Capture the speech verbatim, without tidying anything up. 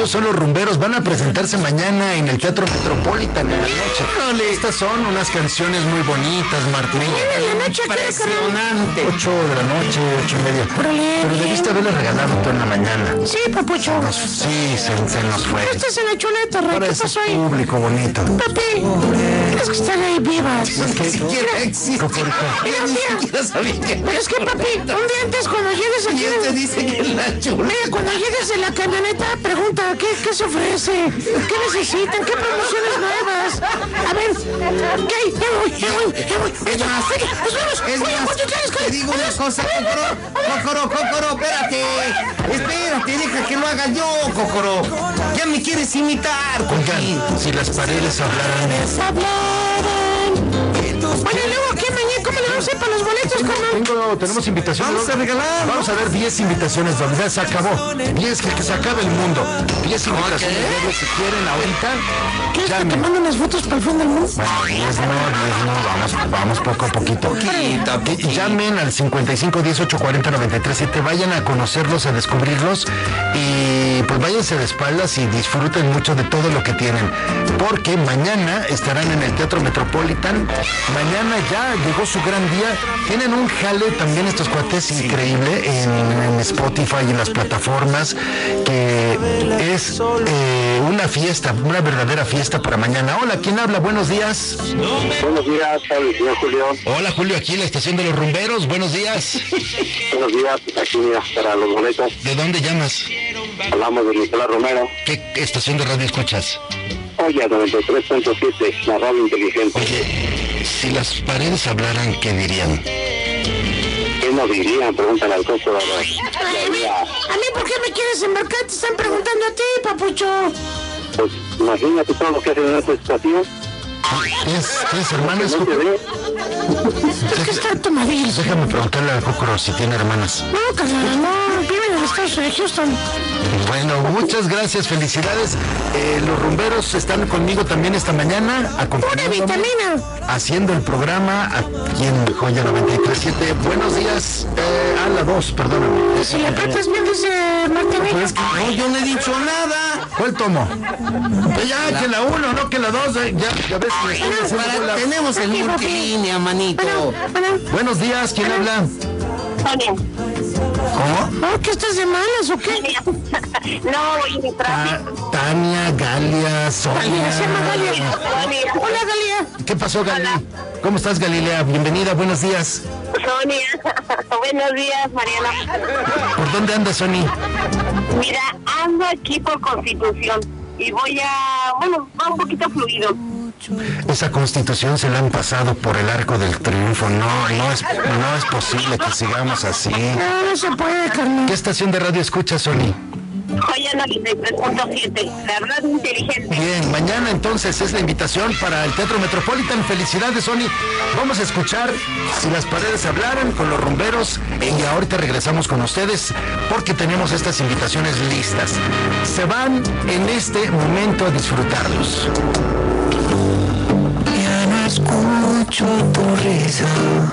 ellos son los Rumberos, van a presentarse mañana en el Teatro Metropolitan en la noche. Estas son unas canciones muy bonitas, Martín. Impresionante. Ocho de la noche, ocho y media. Pero debiste haberle regalado tú en la mañana. Sí, papucho. Nos, sí, se, se nos fue. Este es en la chuleta, Rey. ¿Qué pasó ahí? Público bonito. Papi, es que están ahí vivas. Es que siquiera existe. Mira, Ni mira. siquiera sabía que... Pero es que, papi, un día antes cuando llegues aquí... ¿Quién te dice que es la chuleta? Mira, cuando llegues en la camioneta, pregunta, ¿qué, qué se ofrece? ¿Qué necesitan? ¿Qué promociones nuevas? A ver, ¿qué? Ya voy, ya voy, ya voy. Es más, es más, te digo una cosa, Cocoro, Cocoro, Cocoro, espérate, espérate, deja que lo haga yo, Cocoro. Ya me quieres imitar, Coquín. Si las paredes hablaran. Hablaran. Oye, luego, ¿qué mañana? ¿Cómo le vamos a hacer para los boletos, carnal? Tengo, tenemos invitaciones. Vamos a regalar. Vamos a ver diez invitaciones, donde ya se acabó. diez, que, que se acabe el mundo. diez invitaciones, okay. Si quieren ahorita. ¿Qué es que te mandan las fotos para el fin del mundo? Bueno, diez no, diez no, vamos, vamos poco a poquito. Poquito, poquito. Llamen al cincuenta y cinco dieciocho cuarenta noventa y tres siete, vayan a conocerlos, a descubrirlos y pues váyanse de espaldas y disfruten mucho de todo lo que tienen. Porque mañana estarán en el Teatro Metropolitan. Mañana ya llegó su gran día. Tienen un jale también estos cuates increíble en, en Spotify y en las plataformas, que es eh, una fiesta, una verdadera fiesta para mañana. Hola, ¿quién habla? Buenos días. Buenos días, soy señor Julio. Hola, Julio, aquí en la estación de los Rumberos. Buenos días. Buenos días, aquí mira, para los boletos. ¿De dónde llamas? Hablamos de Nicolás Romero. ¿Qué estación de radio escuchas? Oye, noventa y tres punto siete, la radio inteligente. Oye, si las paredes hablaran, ¿qué dirían? ¿Qué nos dirían? Pregúntale al costo de la, Ay, a, mí, ¿A mí por qué me quieres embarcar? Te están preguntando a ti, papucho. Pues imagínate todo lo que hacen en esta estación. ¿Tienes, ¿tienes hermanas? No te ve. Es que está tomadillo. Déjame preguntarle al Cocoro si tiene hermanas. No, carnal, no, viven en el estado de Houston. Bueno, muchas gracias, felicidades. Eh, los Rumberos están conmigo también esta mañana, acompañándome, ¡pura vitamina! haciendo el programa aquí en Joya noventa y tres punto siete. Buenos días, eh, a la dos, perdóname. Si le aprietas bien, dice Martín. Pues que no, yo no he dicho nada. ¿Cuál tomo? Pues ya, la... que la uno, no que la dos, eh, ya, ya ves. Que para, la... Tenemos el multilínea, manito. Bueno, bueno. Buenos días, ¿quién bueno. habla? Sonia. ¿Cómo? Oh, ¿qué estás de malas o qué? No, y de tráfico. Ta Tania, Galia, Sonia. Galia, se llama Galia. Sonia. Hola, Galia. ¿Qué pasó, Galia? ¿Cómo estás, Galilea? Bienvenida, buenos días. Sonia. Buenos días, Mariana. ¿Por dónde andas, Sony? Mira, ando aquí por Constitución y voy a... Bueno, va un poquito fluido. Esa Constitución se la han pasado por el arco del triunfo. No, no es, no es posible que sigamos así. No, no se puede, carnal. ¿Qué estación de radio escuchas, Sony? Joya noventa y tres punto siete, la radio inteligente. Bien, mañana entonces es la invitación para el Teatro Metropolitan. Felicidades, Sony. Vamos a escuchar Si las paredes hablaran con los Rumberos y ahorita regresamos con ustedes porque tenemos estas invitaciones listas. Se van en este momento a disfrutarlos. Ya no escucho tu risa.